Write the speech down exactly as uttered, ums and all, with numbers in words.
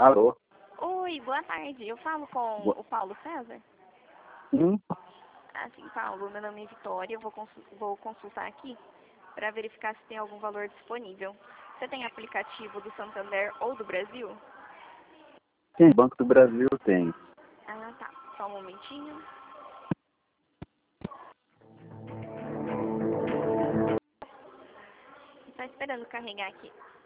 Alô? Oi, boa tarde. Eu falo com Boa- o Paulo César? Hum? Assim, Paulo, meu nome é Vitória. Eu vou, consu- vou consultar aqui para verificar se tem algum valor disponível. Você tem aplicativo do Santander ou do Brasil? Tem Banco do Brasil, tem. Ah, tá. Só um momentinho. Tá esperando carregar aqui.